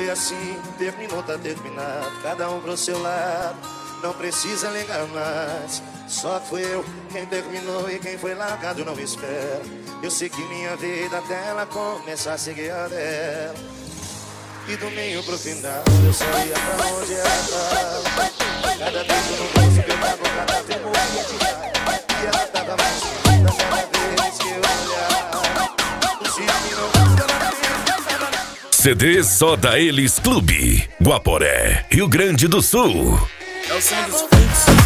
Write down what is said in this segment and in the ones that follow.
foi assim, terminou, tá terminado, cada um pro seu lado, não precisa ligar mais. Só fui eu quem terminou e quem foi largado não me espera. Eu segui minha vida até ela começar a seguir a dela. E do meio pro final eu saía pra onde ela tava. Cada vez eu não gosto que eu tava, cada vez eu morria de raiva. E ela tava mais linda cada vez que eu olhava. O ciúme não gosta da minha. CD só da Elis Clube, Guaporé, Rio Grande do Sul. É o som dos frutos.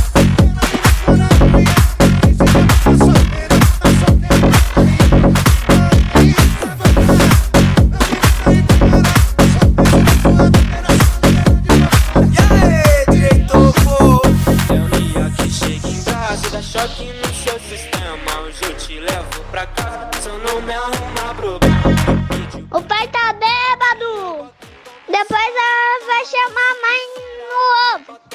Choque no seu sistema, hoje eu te levo pra casa. Se eu não me arrumar problema. O pai tá bêbado. Depois ela vai chamar a mãe no ovo.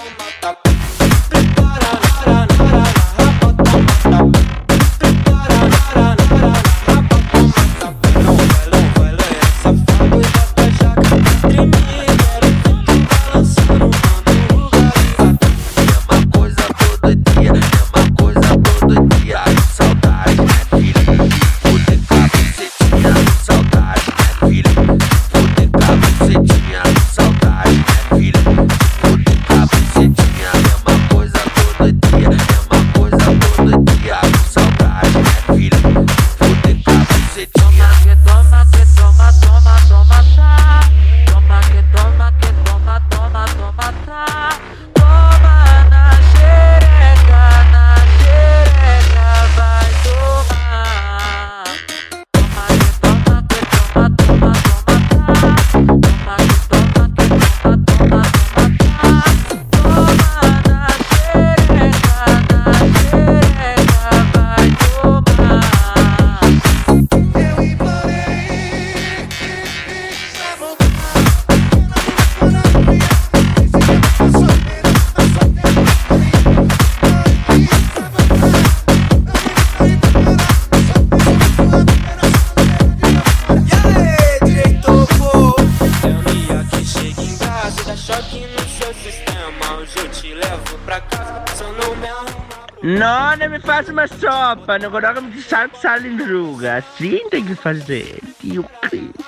Não me faça uma sopa, não coloca-me de sal em ruga. Assim tem que fazer, tio Cristo.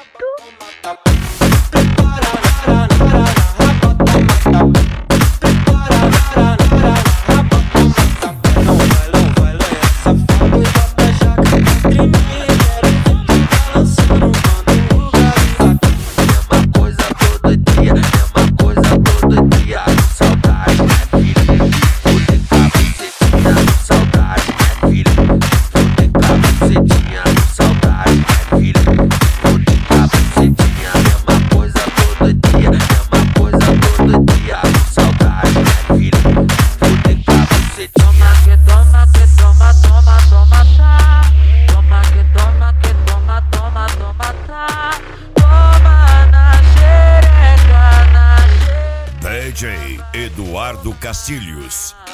DJ Eduardo Castilhos.